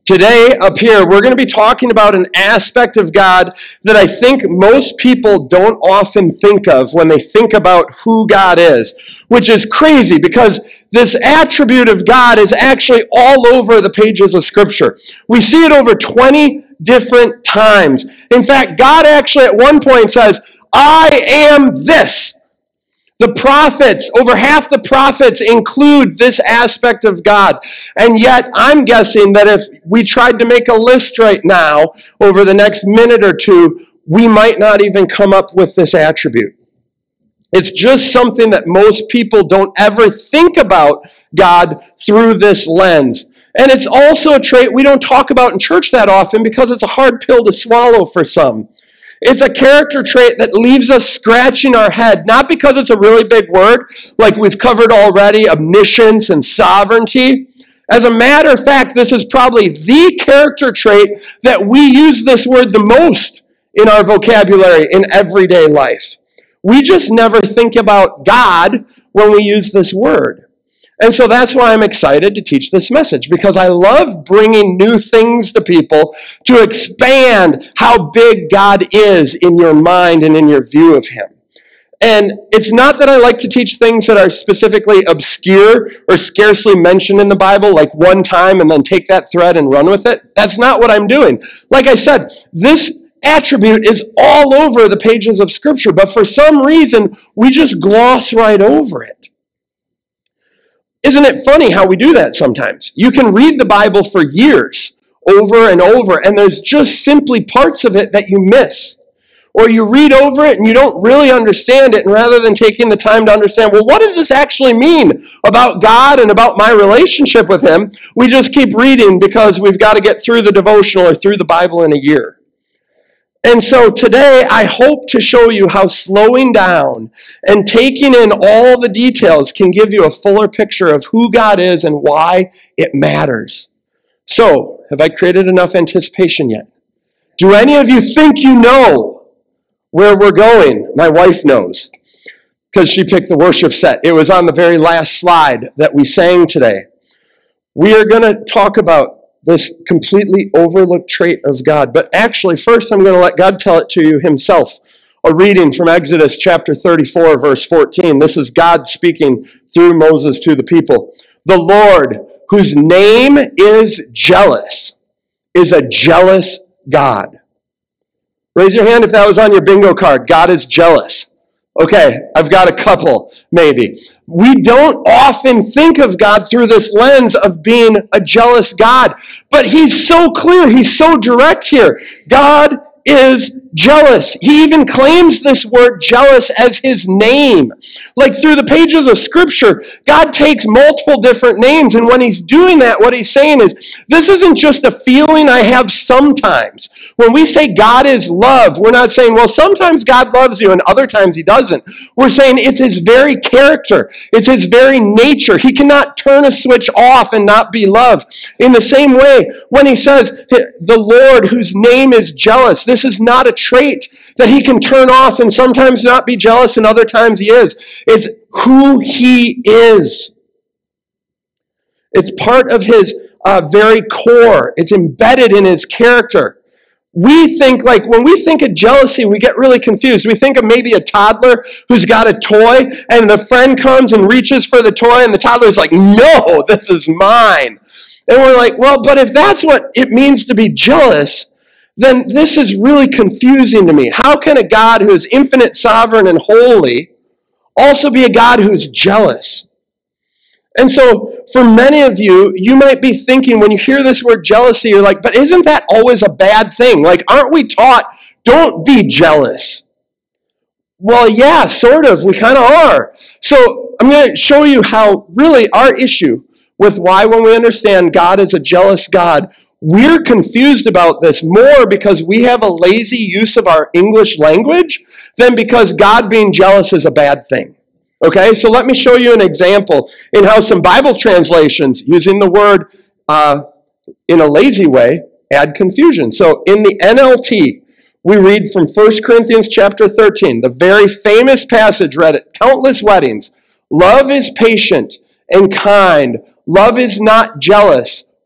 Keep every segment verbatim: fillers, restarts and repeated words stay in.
Today, up here, we're going to be talking about an aspect of God that I think most people don't often think of when they think about who God is, which is crazy because this attribute of God is actually all over the pages of Scripture. We see it over twenty different times. In fact, God actually at one point says, I am this. The prophets, over half the prophets include this aspect of God. And yet, I'm guessing that if we tried to make a list right now over the next minute or two, we might not even come up with this attribute. It's just something that most people don't ever think about God through this lens. And it's also a trait we don't talk about in church that often because it's a hard pill to swallow for some. It's a character trait that leaves us scratching our head, not because it's a really big word, like we've covered already, omniscience and sovereignty. As a matter of fact, this is probably the character trait that we use this word the most in our vocabulary in everyday life. We just never think about God when we use this word. And so that's why I'm excited to teach this message, because I love bringing new things to people to expand how big God is in your mind and in your view of him. And it's not that I like to teach things that are specifically obscure or scarcely mentioned in the Bible, like one time and then take that thread and run with it. That's not what I'm doing. Like I said, this attribute is all over the pages of Scripture, but for some reason, we just gloss right over it. Isn't it funny how we do that sometimes? You can read the Bible for years, over and over, and there's just simply parts of it that you miss. Or you read over it and you don't really understand it, and rather than taking the time to understand, well, what does this actually mean about God and about my relationship with him, we just keep reading because we've got to get through the devotional or through the Bible in a year. And so today, I hope to show you how slowing down and taking in all the details can give you a fuller picture of who God is and why it matters. So, have I created enough anticipation yet? Do any of you think you know where we're going? My wife knows, because she picked the worship set. It was on the very last slide that we sang today. We are going to talk about this completely overlooked trait of God. But actually, first I'm going to let God tell it to you himself. A reading from Exodus chapter thirty-four, verse fourteen. This is God speaking through Moses to the people. The Lord, whose name is jealous, is a jealous God. Raise your hand if that was on your bingo card. God is jealous. Okay, I've got a couple, maybe. We don't often think of God through this lens of being a jealous God, but he's so clear, he's so direct here. God is jealous. He even claims this word jealous as his name. Like through the pages of Scripture, God takes multiple different names, and when he's doing that, what he's saying is, this isn't just a feeling I have sometimes. When we say God is love, we're not saying, well, sometimes God loves you and other times he doesn't. We're saying it's his very character. It's his very nature. He cannot turn a switch off and not be love. In the same way, when he says, the Lord whose name is jealous, this is not a trait that he can turn off and sometimes not be jealous and other times he is. It's who he is. It's part of his uh, very core. It's embedded in his character. We think, like, when we think of jealousy, we get really confused. We think of maybe a toddler who's got a toy, and the friend comes and reaches for the toy, and the toddler's like, no, this is mine. And we're like, well, but if that's what it means to be jealous, then this is really confusing to me. How can a God who is infinite, sovereign, and holy also be a God who is jealous? And so, for many of you, you might be thinking, when you hear this word jealousy, you're like, but isn't that always a bad thing? Like, aren't we taught, don't be jealous? Well, yeah, sort of. We kind of are. So, I'm going to show you how really our issue with why when we understand God is a jealous God, we're confused about this more because we have a lazy use of our English language than because God being jealous is a bad thing. Okay, so let me show you an example in how some Bible translations, using the word uh, in a lazy way, add confusion. So in the N L T, we read from First Corinthians chapter thirteen, the very famous passage read at countless weddings. Love is patient and kind. Love is not jealous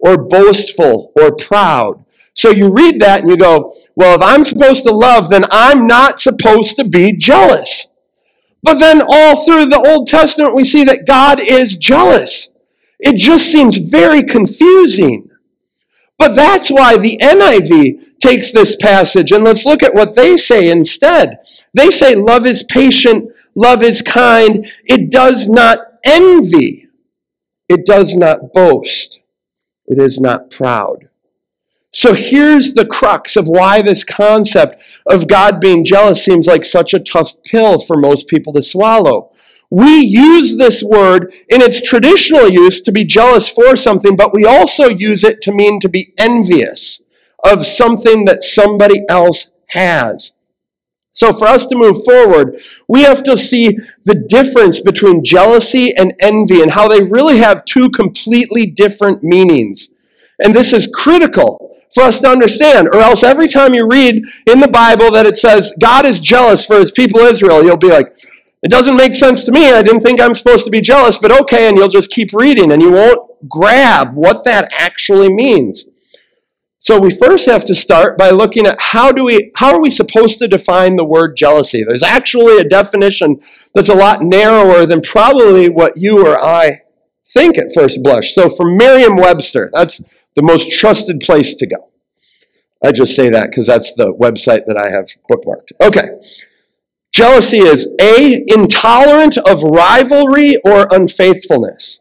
or boastful or proud. So you read that and you go, well, if I'm supposed to love, then I'm not supposed to be jealous. But then all through the Old Testament, we see that God is jealous. It just seems very confusing. But that's why the N I V takes this passage, and let's look at what they say instead. They say love is patient, love is kind, it does not envy, it does not boast, it is not proud. So here's the crux of why this concept of God being jealous seems like such a tough pill for most people to swallow. We use this word in its traditional use to be jealous for something, but we also use it to mean to be envious of something that somebody else has. So for us to move forward, we have to see the difference between jealousy and envy and how they really have two completely different meanings. And this is critical for us to understand, or else every time you read in the Bible that it says God is jealous for his people Israel, you'll be like, it doesn't make sense to me. I didn't think I'm supposed to be jealous, but okay, and you'll just keep reading and you won't grab what that actually means. So we first have to start by looking at how do we how are we supposed to define the word jealousy? There's actually a definition that's a lot narrower than probably what you or I think at first blush. So from Merriam-Webster, that's the most trusted place to go. I just say that because that's the website that I have bookmarked. Okay. Jealousy is A, intolerant of rivalry or unfaithfulness.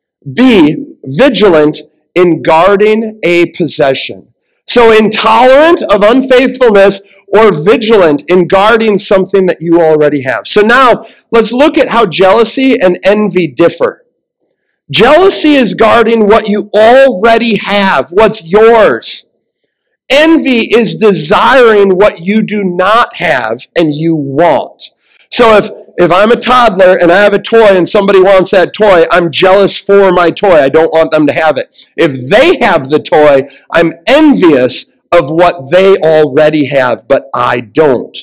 B, vigilant in guarding a possession. So intolerant of unfaithfulness or vigilant in guarding something that you already have. So now let's look at how jealousy and envy differ. Jealousy is guarding what you already have, what's yours. Envy is desiring what you do not have and you want. So if, if I'm a toddler and I have a toy and somebody wants that toy, I'm jealous for my toy. I don't want them to have it. If they have the toy, I'm envious of what they already have, but I don't.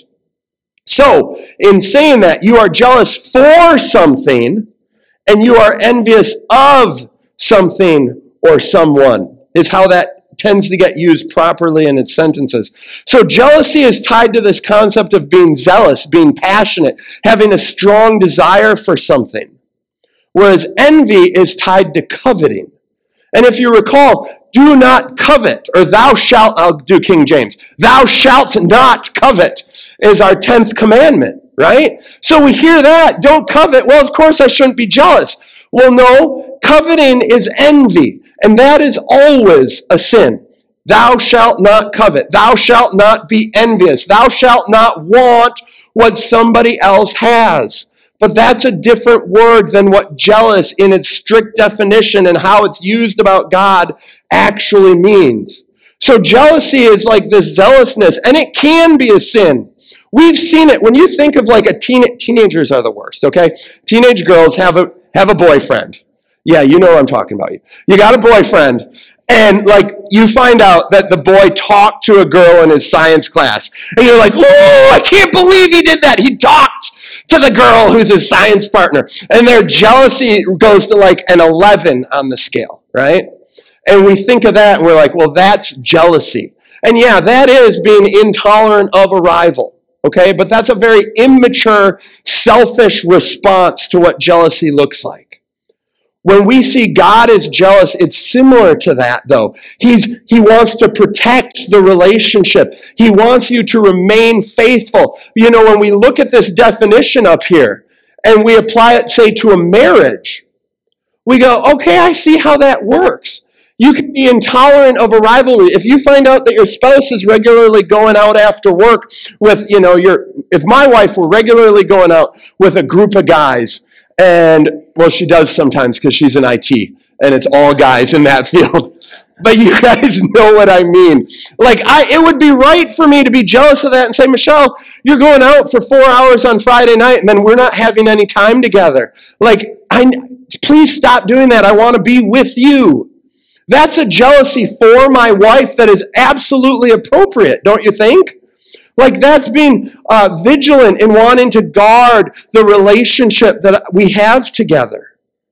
So in saying that, you are jealous for something and you are envious of something or someone, is how that tends to get used properly in its sentences. So jealousy is tied to this concept of being zealous, being passionate, having a strong desire for something. Whereas envy is tied to coveting. And if you recall, do not covet, or thou shalt, I'll do King James, thou shalt not covet is our tenth commandment. Right? So we hear that, don't covet. Well, of course I shouldn't be jealous. Well, no, coveting is envy, and that is always a sin. Thou shalt not covet. Thou shalt not be envious. Thou shalt not want what somebody else has. But that's a different word than what jealous in its strict definition and how it's used about God actually means. So jealousy is like this zealousness, and it can be a sin. We've seen it. When you think of like a teen, teenagers are the worst, okay? Teenage girls have a have a boyfriend. Yeah, you know what I'm talking about. You You got a boyfriend, and like you find out that the boy talked to a girl in his science class, and you're like, oh, I can't believe he did that. He talked to the girl who's his science partner, and their jealousy goes to like an eleven on the scale, right? And we think of that, and we're like, well, that's jealousy. And yeah, that is being intolerant of a rival. Okay, but that's a very immature, selfish response to what jealousy looks like. When we see God is jealous, it's similar to that, though. He's, he wants to protect the relationship. He wants you to remain faithful. You know, when we look at this definition up here, and we apply it, say, to a marriage, we go, okay, I see how that works. You can be intolerant of a rivalry. If you find out that your spouse is regularly going out after work with, you know, your, if my wife were regularly going out with a group of guys, and, well, she does sometimes because she's in I T, and it's all guys in that field. But you guys know what I mean. Like, I, it would be right for me to be jealous of that and say, Michelle, you're going out for four hours on Friday night, and then we're not having any time together. Like, I, please stop doing that. I want to be with you. That's a jealousy for my wife that is absolutely appropriate, don't you think? Like that's being uh, vigilant in wanting to guard the relationship that we have together.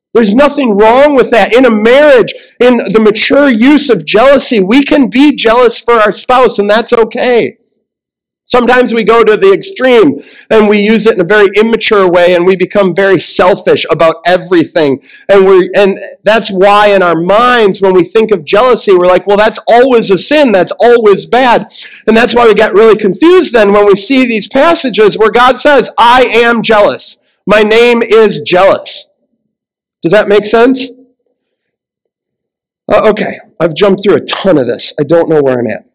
There's nothing wrong with that. In a marriage, in the mature use of jealousy, we can be jealous for our spouse, and that's okay. Sometimes we go to the extreme and we use it in a very immature way and we become very selfish about everything. And we and that's why in our minds when we think of jealousy, we're like, well, that's always a sin. That's always bad. And that's why we get really confused then when we see these passages where God says, I am jealous. My name is jealous. Does that make sense? Uh, okay, I've jumped through a ton of this. I don't know where I'm at.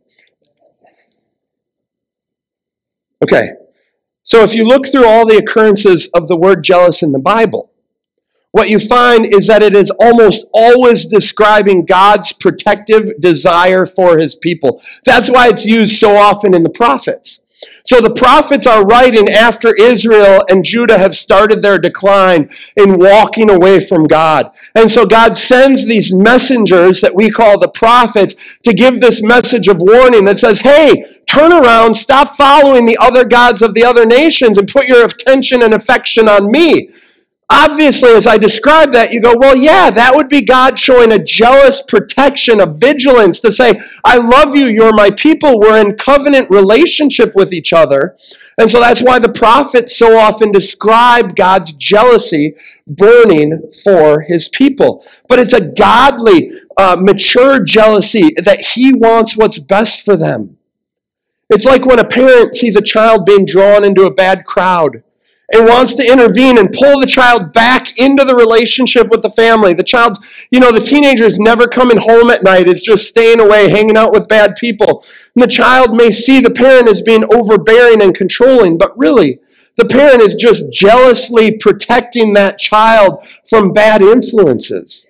Okay, so if you look through all the occurrences of the word jealous in the Bible, what you find is that it is almost always describing God's protective desire for his people. That's why it's used so often in the prophets. So the prophets are writing after Israel and Judah have started their decline in walking away from God. And so God sends these messengers that we call the prophets to give this message of warning that says, hey, turn around, stop following the other gods of the other nations and put your attention and affection on me. Obviously, as I describe that, you go, well, yeah, that would be God showing a jealous protection, a vigilance to say, I love you, you're my people, we're in covenant relationship with each other. And so that's why the prophets so often describe God's jealousy burning for his people. But it's a godly, uh, mature jealousy that he wants what's best for them. It's like when a parent sees a child being drawn into a bad crowd and wants to intervene and pull the child back into the relationship with the family. The child, you know, the teenager is never coming home at night, is just staying away, hanging out with bad people. And the child may see the parent as being overbearing and controlling, but really, the parent is just jealously protecting that child from bad influences.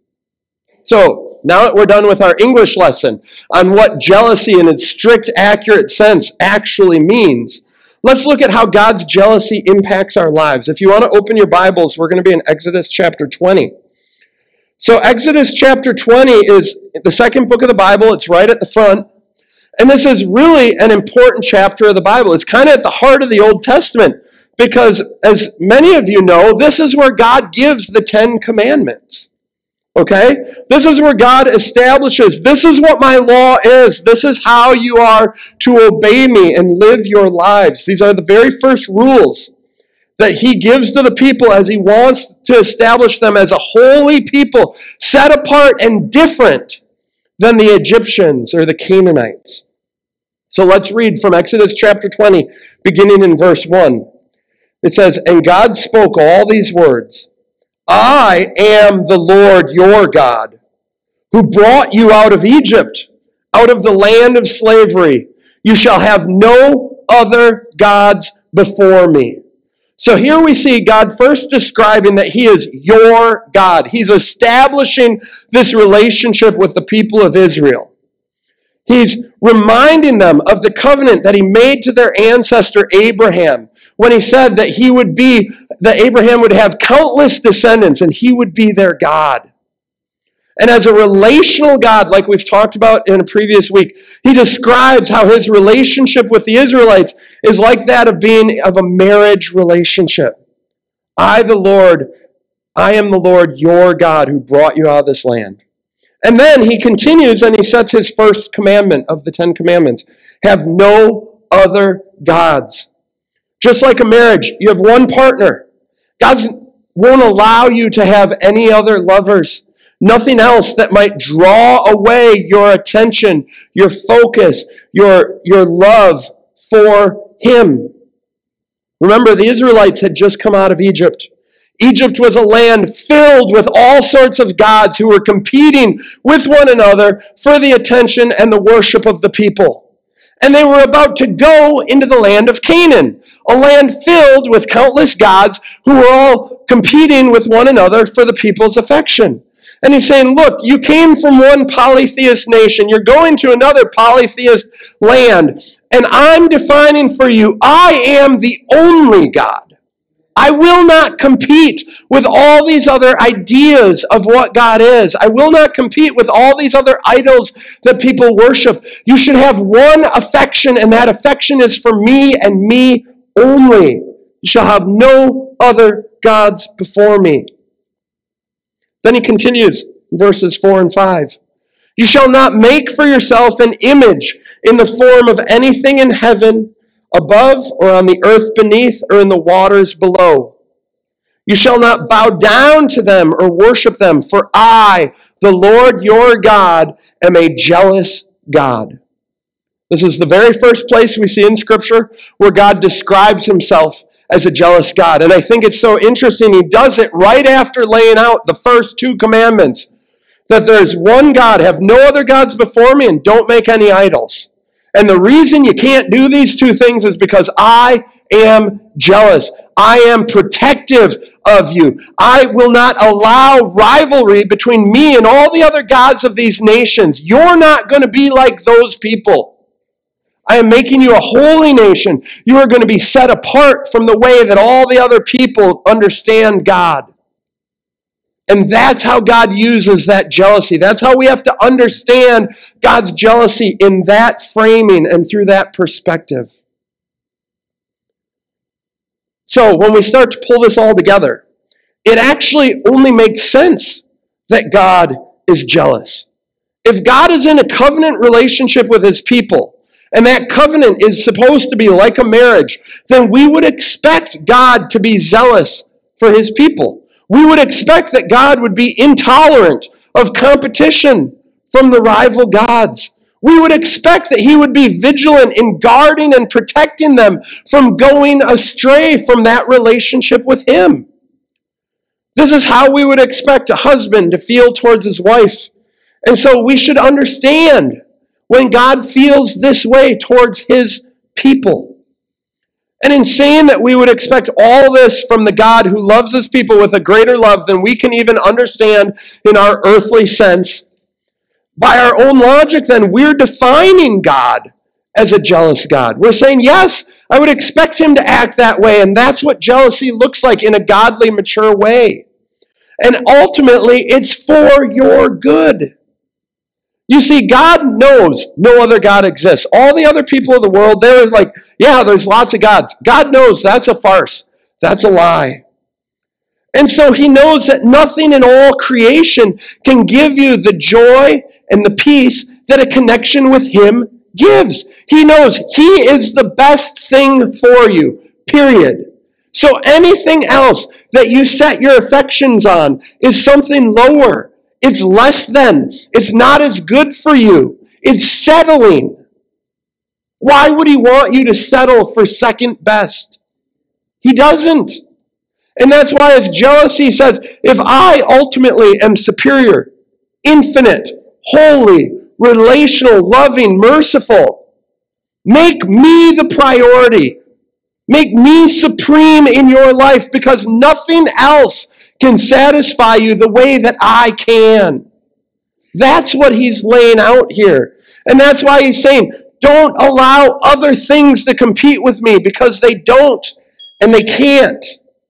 So, now that we're done with our English lesson on what jealousy in its strict, accurate sense actually means, let's look at how God's jealousy impacts our lives. If you want to open your Bibles, we're going to be in Exodus chapter twenty. So Exodus chapter twenty is the second book of the Bible. It's right at the front. And this is really an important chapter of the Bible. It's kind of at the heart of the Old Testament because, as many of you know, this is where God gives the Ten Commandments. Okay? This is where God establishes, this is what my law is. This is how you are to obey me and live your lives. These are the very first rules that he gives to the people as he wants to establish them as a holy people, set apart and different than the Egyptians or the Canaanites. So let's read from Exodus chapter twenty, beginning in verse one. It says, and God spoke all these words, I am the Lord your God, who brought you out of Egypt, out of the land of slavery. You shall have no other gods before me. So here we see God first describing that he is your God. He's establishing this relationship with the people of Israel. He's reminding them of the covenant that he made to their ancestor Abraham when he said that he would be, that Abraham would have countless descendants and he would be their God. And as a relational God, like we've talked about in a previous week, he describes how his relationship with the Israelites is like that of being of a marriage relationship. I, the Lord, I am the Lord your God who brought you out of this land. And then he continues and he sets his first commandment of the Ten Commandments. Have no other gods. Just like a marriage, you have one partner. God won't allow you to have any other lovers. Nothing else that might draw away your attention, your focus, your, your love for him. Remember, the Israelites had just come out of Egypt. Egypt was a land filled with all sorts of gods who were competing with one another for the attention and the worship of the people. And they were about to go into the land of Canaan, a land filled with countless gods who were all competing with one another for the people's affection. And he's saying, look, you came from one polytheist nation. You're going to another polytheist land. And I'm defining for you, I am the only God. I will not compete with all these other ideas of what God is. I will not compete with all these other idols that people worship. You should have one affection, and that affection is for me and me only. You shall have no other gods before me. Then he continues, verses four and five. You shall not make for yourself an image in the form of anything in heaven above or on the earth beneath or in the waters below. You shall not bow down to them or worship them, for I, the Lord your God, am a jealous God. This is the very first place we see in Scripture where God describes himself as a jealous God. And I think it's so interesting. He does it right after laying out the first two commandments. That there's one God, have no other gods before me, and don't make any idols. And the reason you can't do these two things is because I am jealous. I am protective of you. I will not allow rivalry between me and all the other gods of these nations. You're not going to be like those people. I am making you a holy nation. You are going to be set apart from the way that all the other people understand God. And that's how God uses that jealousy. That's how we have to understand God's jealousy in that framing and through that perspective. So when we start to pull this all together, it actually only makes sense that God is jealous. If God is in a covenant relationship with his people, and that covenant is supposed to be like a marriage, then we would expect God to be zealous for his people. We would expect that God would be intolerant of competition from the rival gods. We would expect that he would be vigilant in guarding and protecting them from going astray from that relationship with him. This is how we would expect a husband to feel towards his wife. And so we should understand when God feels this way towards his people. And in saying that we would expect all this from the God who loves his people with a greater love than we can even understand in our earthly sense, by our own logic, then we're defining God as a jealous God. We're saying, yes, I would expect him to act that way, and that's what jealousy looks like in a godly, mature way. And ultimately, it's for your good. You see, God knows no other God exists. All the other people of the world, they're like, yeah, there's lots of gods. God knows that's a farce. That's a lie. And so he knows that nothing in all creation can give you the joy and the peace that a connection with him gives. He knows he is the best thing for you, period. So anything else that you set your affections on is something lower. It's less than. It's not as good for you. It's settling. Why would he want you to settle for second best? He doesn't. And that's why his jealousy says, if I ultimately am superior, infinite, holy, relational, loving, merciful, make me the priority. Make me supreme in your life, because nothing else can satisfy you the way that I can. That's what he's laying out here. And that's why he's saying, don't allow other things to compete with me, because they don't and they can't.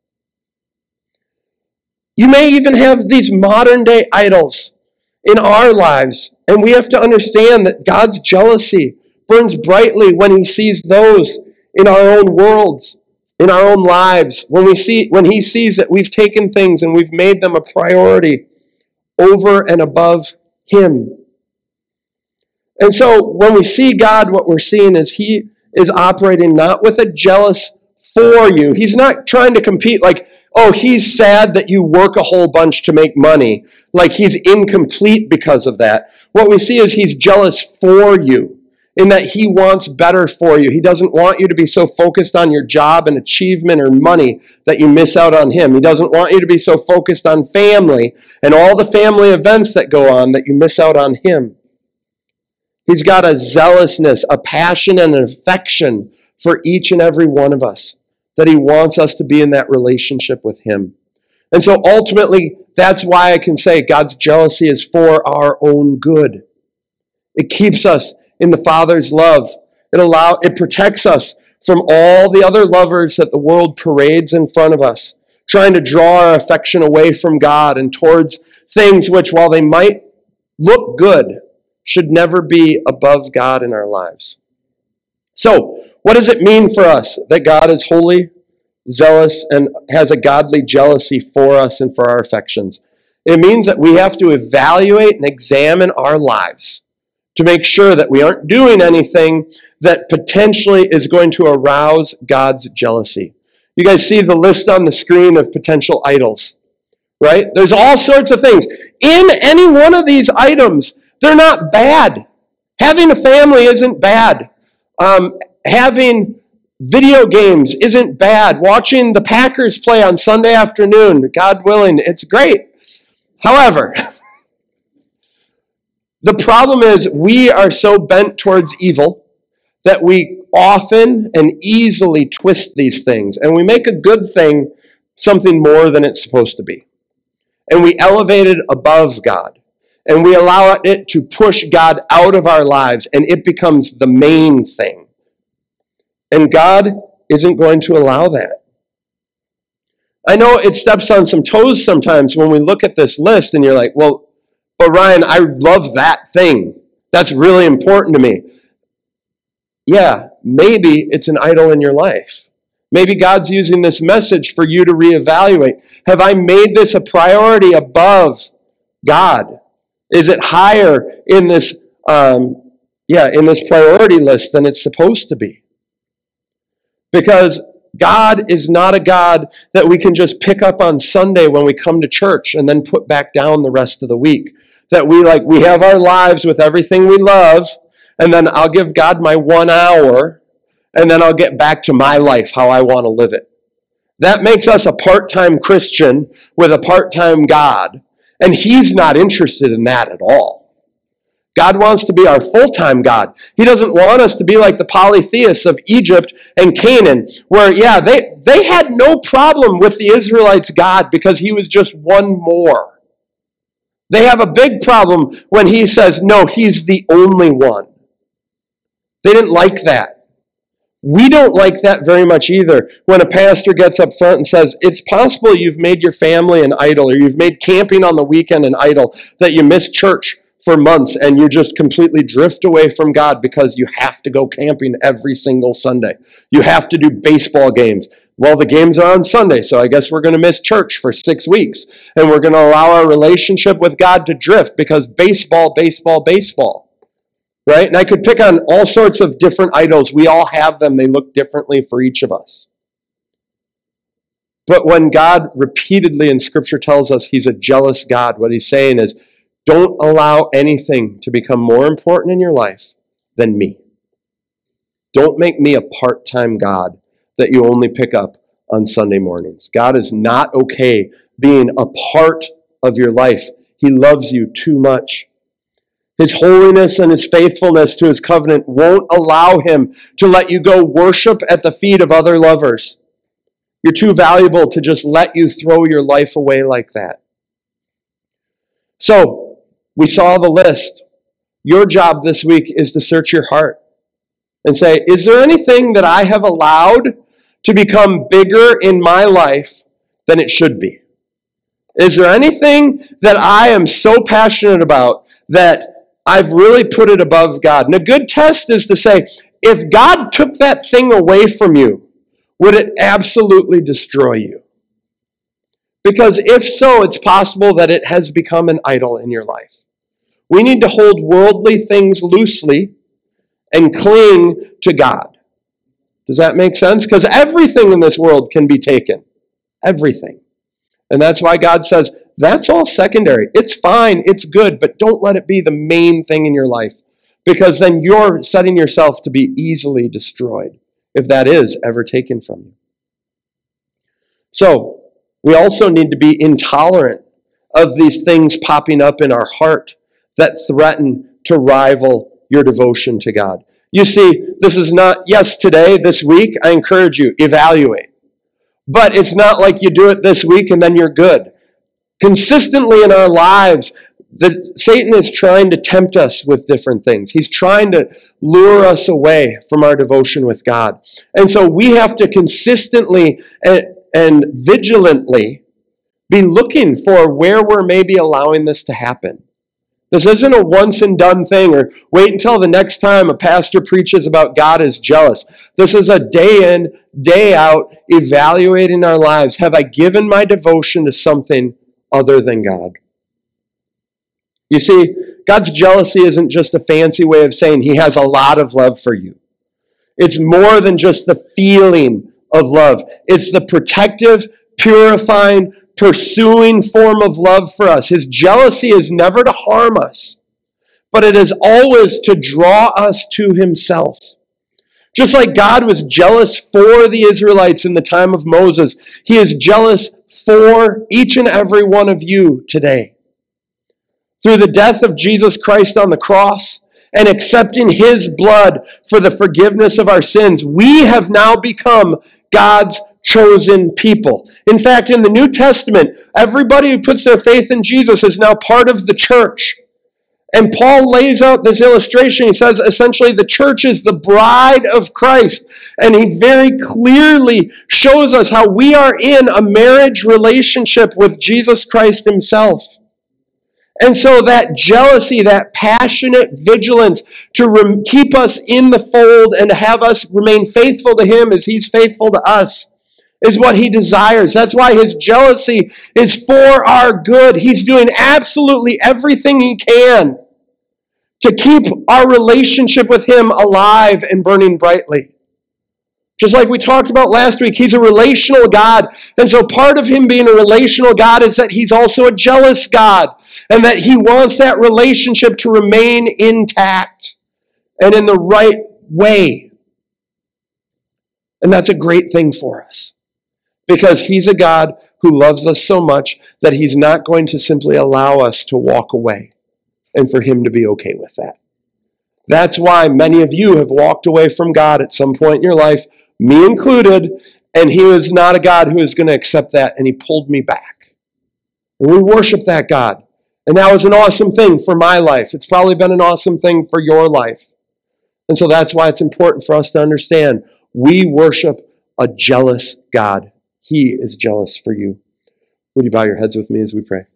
You may even have these modern day idols in our lives, and we have to understand that God's jealousy burns brightly when he sees those in our own worlds, in our own lives, when we see, when he sees that we've taken things and we've made them a priority over and above him. And so when we see God, what we're seeing is he is operating not with a jealous for you. He's not trying to compete like, oh, he's sad that you work a whole bunch to make money. Like he's incomplete because of that. What we see is he's jealous for you, in that he wants better for you. He doesn't want you to be so focused on your job and achievement or money that you miss out on him. He doesn't want you to be so focused on family and all the family events that go on that you miss out on him. He's got a zealousness, a passion, and an affection for each and every one of us, that he wants us to be in that relationship with him. And so ultimately, that's why I can say God's jealousy is for our own good. It keeps us in the Father's love. It allow, it protects us from all the other lovers that the world parades in front of us, trying to draw our affection away from God and towards things which, while they might look good, should never be above God in our lives. So, what does it mean for us that God is holy, zealous, and has a godly jealousy for us and for our affections? It means that we have to evaluate and examine our lives to make sure that we aren't doing anything that potentially is going to arouse God's jealousy. You guys see the list on the screen of potential idols, right? There's all sorts of things. In any one of these items, they're not bad. Having a family isn't bad. Um, having video games isn't bad. Watching the Packers play on Sunday afternoon, God willing, it's great. However, the problem is we are so bent towards evil that we often and easily twist these things, and we make a good thing something more than it's supposed to be. And we elevate it above God, and we allow it to push God out of our lives, and it becomes the main thing. And God isn't going to allow that. I know it steps on some toes sometimes when we look at this list, and you're like, well, but Ryan, I love that thing. That's really important to me. Yeah, maybe it's an idol in your life. Maybe God's using this message for you to reevaluate. Have I made this a priority above God? Is it higher in this, um, yeah, in this priority list than it's supposed to be? Because God is not a God that we can just pick up on Sunday when we come to church and then put back down the rest of the week. That we like, we have our lives with everything we love, and then I'll give God my one hour, and then I'll get back to my life, how I want to live it. That makes us a part-time Christian with a part-time God, and He's not interested in that at all. God wants to be our full-time God. He doesn't want us to be like the polytheists of Egypt and Canaan, where, yeah, they, they had no problem with the Israelites' God because He was just one more. They have a big problem when He says, no, He's the only one. They didn't like that. We don't like that very much either. When a pastor gets up front and says, it's possible you've made your family an idol, or you've made camping on the weekend an idol, that you miss church for months and you just completely drift away from God because you have to go camping every single Sunday. You have to do baseball games. Well, the games are on Sunday, so I guess we're going to miss church for six weeks. And we're going to allow our relationship with God to drift because baseball, baseball, baseball. Right? And I could pick on all sorts of different idols. We all have them. They look differently for each of us. But when God repeatedly in Scripture tells us He's a jealous God, what He's saying is, don't allow anything to become more important in your life than me. Don't make me a part-time God that you only pick up on Sunday mornings. God is not okay being a part of your life. He loves you too much. His holiness and His faithfulness to His covenant won't allow Him to let you go worship at the feet of other lovers. You're too valuable to just let you throw your life away like that. So, we saw the list. Your job this week is to search your heart and say, is there anything that I have allowed to become bigger in my life than it should be? Is there anything that I am so passionate about that I've really put it above God? And a good test is to say, if God took that thing away from you, would it absolutely destroy you? Because if so, it's possible that it has become an idol in your life. We need to hold worldly things loosely and cling to God. Does that make sense? Because everything in this world can be taken. Everything. And that's why God says, that's all secondary. It's fine, it's good, but don't let it be the main thing in your life. Because then you're setting yourself to be easily destroyed if that is ever taken from you. So, we also need to be intolerant of these things popping up in our heart that threaten to rival your devotion to God. You see, this is not, yes, today, this week, I encourage you, evaluate. But it's not like you do it this week and then you're good. Consistently in our lives, the, Satan is trying to tempt us with different things. He's trying to lure us away from our devotion with God. And so we have to consistently and, and vigilantly be looking for where we're maybe allowing this to happen. This isn't a once and done thing, or wait until the next time a pastor preaches about God is jealous. This is a day in, day out, evaluating our lives. Have I given my devotion to something other than God? You see, God's jealousy isn't just a fancy way of saying he has a lot of love for you. It's more than just the feeling of love. It's the protective, purifying, pursuing form of love for us. His jealousy is never to harm us, but it is always to draw us to himself. Just like God was jealous for the Israelites in the time of Moses, he is jealous for each and every one of you today. Through the death of Jesus Christ on the cross and accepting his blood for the forgiveness of our sins, we have now become God's chosen people. In fact, in the New Testament, everybody who puts their faith in Jesus is now part of the church. And Paul lays out this illustration. He says, essentially, the church is the bride of Christ. And he very clearly shows us how we are in a marriage relationship with Jesus Christ himself. And so that jealousy, that passionate vigilance to rem- keep us in the fold and to have us remain faithful to him as he's faithful to us, is what he desires. That's why his jealousy is for our good. He's doing absolutely everything he can to keep our relationship with him alive and burning brightly. Just like we talked about last week, he's a relational God. And so part of him being a relational God is that he's also a jealous God, and that he wants that relationship to remain intact and in the right way. And that's a great thing for us, because he's a God who loves us so much that he's not going to simply allow us to walk away and for him to be okay with that. That's why many of you have walked away from God at some point in your life, me included, and he was not a God who is going to accept that, and he pulled me back. And we worship that God. And that was an awesome thing for my life. It's probably been an awesome thing for your life. And so that's why it's important for us to understand we worship a jealous God. He is jealous for you. Would you bow your heads with me as we pray?